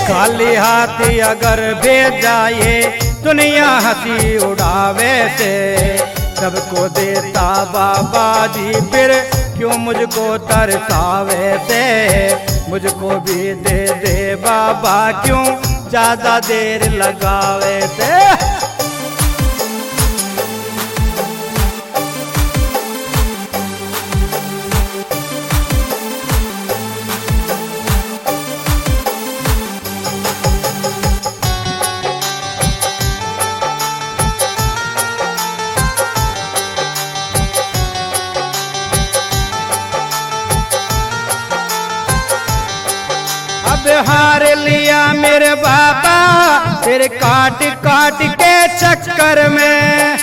खाली हाथी अगर भेजा ये दुनिया हंसी उड़ावे से। सबको देता बाबा जी फिर क्यों मुझको तरसावे से। मुझको भी दे दे बाबा क्यों ज्यादा देर लगावे से। अब हार लिया मेरे बाबा तेरे काट काट के चक्कर में।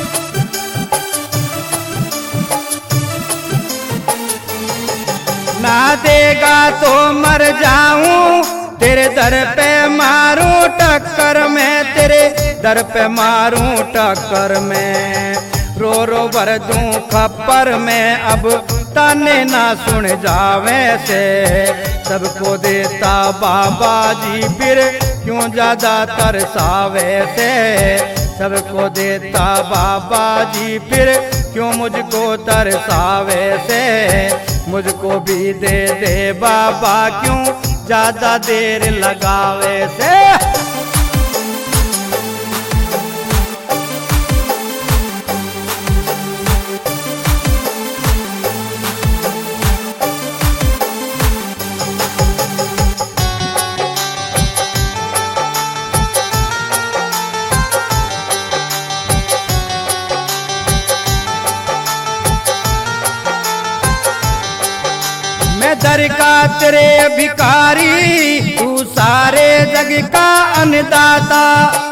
ना देगा तो मर जाऊं तेरे दर पे मारूं टक्कर में। तेरे दर पे मारूं टक्कर में। रो रो भर दूं खप्पर में अब ताने ना सुन जावे से। सबको देता बाबा जी फिर क्यों ज्यादा तरसावे से। सबको देता बाबा जी फिर क्यों मुझको तरसावे से। मुझको भी दे दे बाबा क्यों ज्यादा देर लगावे से। मैं दर का तेरे भिखारी तू सारे जग का अन्नदाता।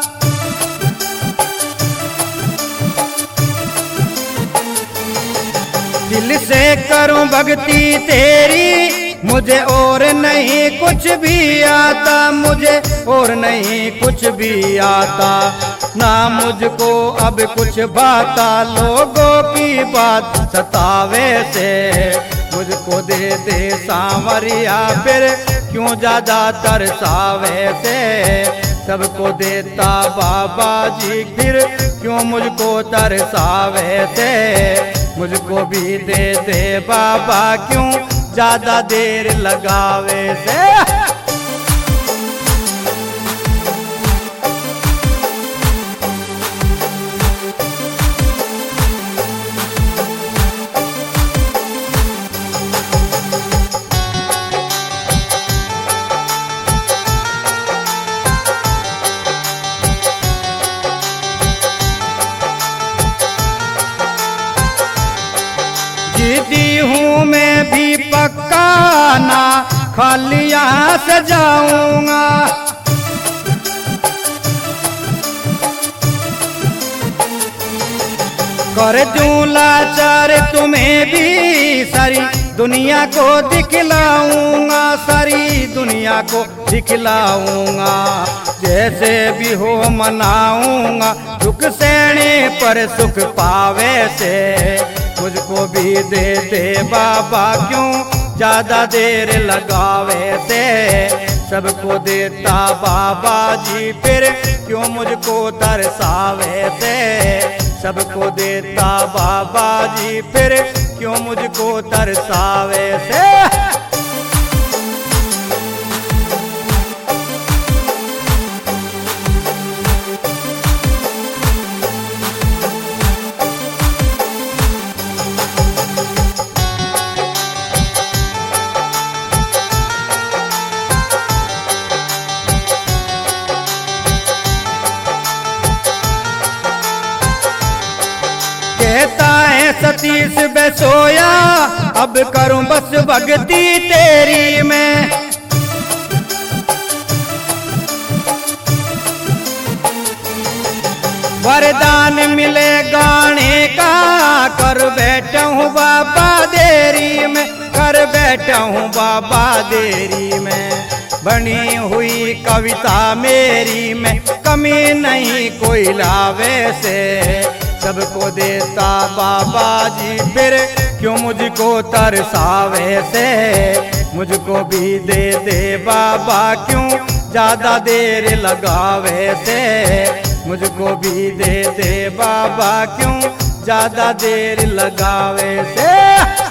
दिल से करूं भक्ति तेरी मुझे और नहीं कुछ भी आता। मुझे और नहीं कुछ भी आता। ना मुझको अब कुछ भाता लोगों की बात सतावे से। मुझको दे दे सांवरिया फिर क्यों ज्यादा तरसावे से। सबको देता बाबा जी फिर क्यों मुझको तरसावे से। मुझको भी दे दे बाबा क्यों ज्यादा देर लगावे से। जीती हूँ मैं भी पक्का ना खाली यहाँ से जाऊंगा। कर दूं लाचार तुम्हें भी सारी दुनिया को दिखलाऊंगा। सारी दुनिया को दिखलाऊंगा। जैसे भी हो मनाऊंगा दुख सहने पर सुख पावे से। मुझको भी दे दे बाबा क्यों ज्यादा देर लगावे से। सबको देता बाबा जी फिर क्यों मुझको तरसावे से। सबको देता बाबा जी फिर क्यों मुझको तरसावे से। कहता है सतीश बेसोया अब करूं बस भक्ति तेरी मैं। वरदान मिले गाने का कर बैठा हूँ बाबा देरी में। कर बैठा हूँ बाबा देरी में। बनी हुई कविता मेरी में कमी नहीं कोई लावे से। सबको देता बाबा जी फिर क्यों मुझको तरसावे से। मुझको भी दे दे बाबा क्यों ज्यादा देर लगावे से, मुझको भी दे दे बाबा क्यों ज्यादा देर लगावे से।